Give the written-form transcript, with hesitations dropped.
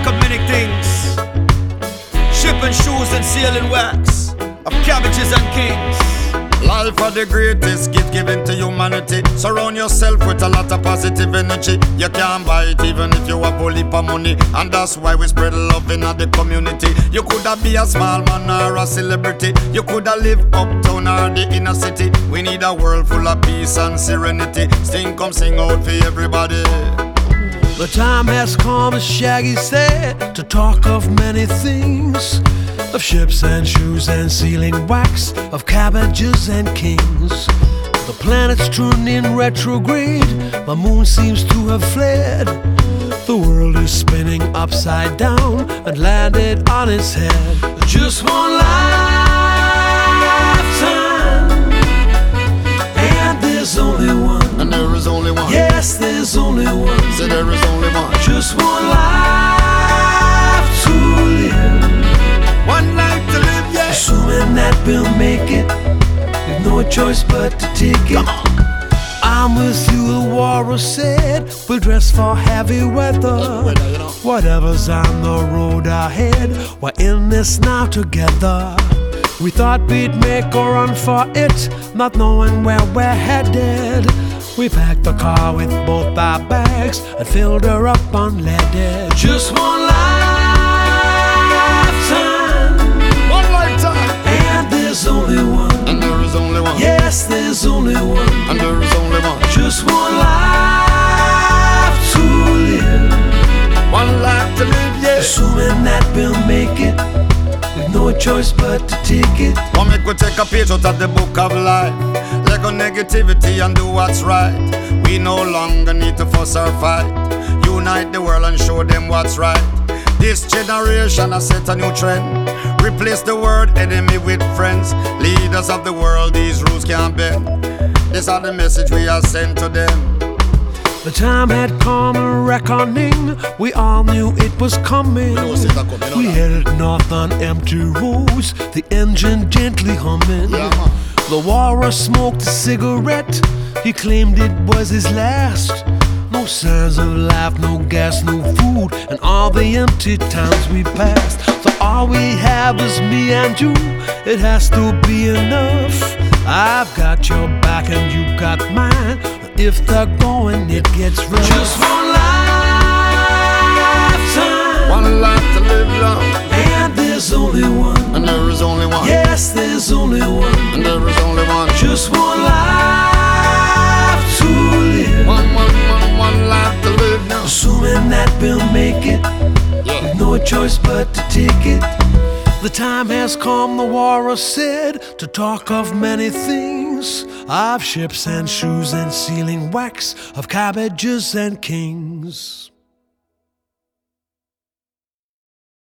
of many things. Ship and shoes and sealing wax, of cabbages and kings. Life are the greatest gift given to humanity. Surround yourself with a lot of positive energy. You can't buy it even if you have a heap of money. And that's why we spread love in the community. You coulda be a small man or a celebrity. You coulda live uptown or the inner city. We need a world full of peace and serenity. Sting come sing out for everybody. The time has come, as Shaggy said, to talk of many things. Of ships and shoes and sealing wax, of cabbages and kings. The planet's turned in retrograde, the moon seems to have fled. The world is spinning upside down and landed on its head. Just one lifetime, and there's only one. And there is only one. Yes, there's only one. Say there is only one. Just one life to live. One life to live, yeah. Assuming that we'll make it, with no choice but to take it. I'm with you, the warrior said. We'll dress for heavy weather. Whatever's on the road ahead, we're in this now together. We thought we'd make a run for it, not knowing where we're headed. We packed the car with both our bags and filled her up unleaded. Just one lifetime, One lifetime. and there's only one. And there is only one. Yes, there's only one. And there is only one. Just one life to live. One life to live, yeah. Assuming that we'll make it, with no choice but to take it. Come make we take a page out of the book of life. Let go negativity and do what's right. We no longer need to fuss or fight. Unite the world and show them what's right. This generation has set a new trend. Replace the word enemy with friends. Leaders of the world, these rules can't bend. This are the message we are sent to them. The time had come, a reckoning. We all knew it was coming. We headed north on empty roads, the engine gently humming. Yeah, man. The warrior smoked a cigarette. He claimed it was his last. No signs of life, no gas, no food, and all the empty towns we passed. So all we have is me and you. It has to be enough. I've got your back and you got mine. If they're going, it gets rough. Just one lifetime, One life to live long. and there's only one. And there is only one. Yes, there's only one. And there is only one. Just one life to live. One life to live now. Assuming that we'll make it, Yeah. with no choice but to take it. The time has come, the warrior said, to talk of many things. Of ships and shoes and sealing wax, of cabbages and kings.